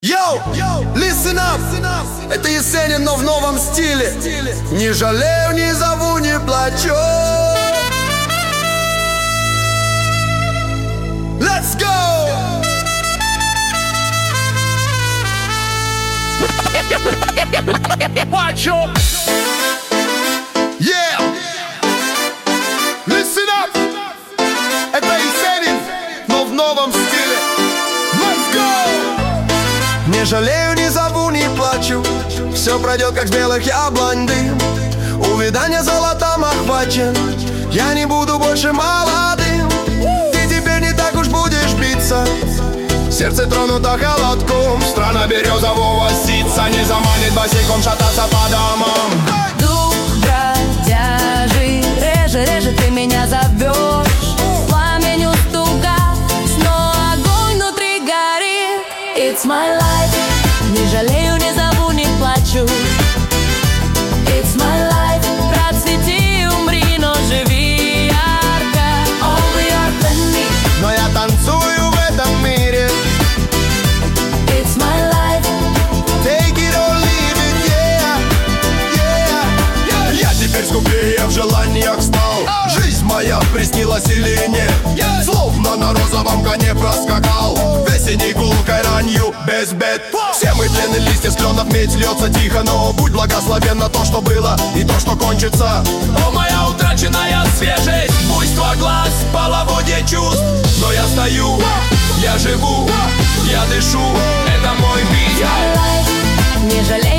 Йоу, listen up. Это Есенин, но в новом стиле. Не жалею, не зову, не плачу. Let's go! Yeah! Listen up. Это Есенин, но в новом стиле. Let's go! Не жалею, не зову, не плачу. Все пройдет, как с белых яблонь дым. Увядание золотом охвачен. Я не буду больше молодым. Ты теперь не так уж будешь биться. Сердце тронуто холодком. Страна березового ситца не заманит босиком шататься по домам. Дух бродяжий, реже ты меня зовешь. Пламень устугас, но огонь внутри горит. It's my life. Не жалею, не зову, не плачу. It's my life. Процвети, умри, но живи ярко. Only earth and me. Но я танцую в этом мире. It's my life. Take it or leave it, yeah, yeah. Я теперь скупее в желаниях стал. Жизнь моя приснилась или нет. Словно на розовом коне проскакал. Весенней гулкой ранью без бед. Все мы длинные листья с кленов, медь льется тихо. Но будь благословенно то, что было, и то, что кончится. О, моя утраченная свежесть, буйство глаз, половодье чувств. Но я стою, я живу, я дышу, это мой бит. My life. Не жалею.